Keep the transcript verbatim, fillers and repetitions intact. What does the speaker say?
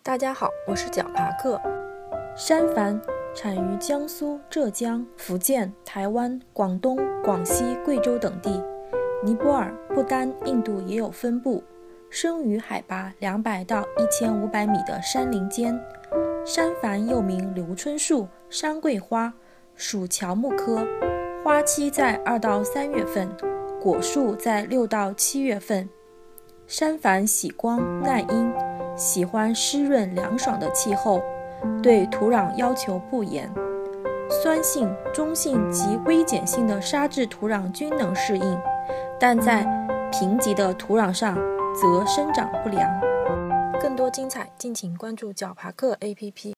大家好，我是角爬克。山矾产于江苏、浙江、福建、台湾、广东、广西、贵州等地，尼泊尔、不丹、印度也有分布，生于海拔两百到一千五百米的山林间。山矾又名刘春树、山桂花，属乔木科，花期在二到三月份，果树在六到七月份。山矾喜光耐阴，喜欢湿润凉爽的气候，对土壤要求不严，酸性、中性及微碱性的沙质土壤均能适应，但在贫瘠的土壤上则生长不良。更多精彩，敬请关注角爬克 A P P。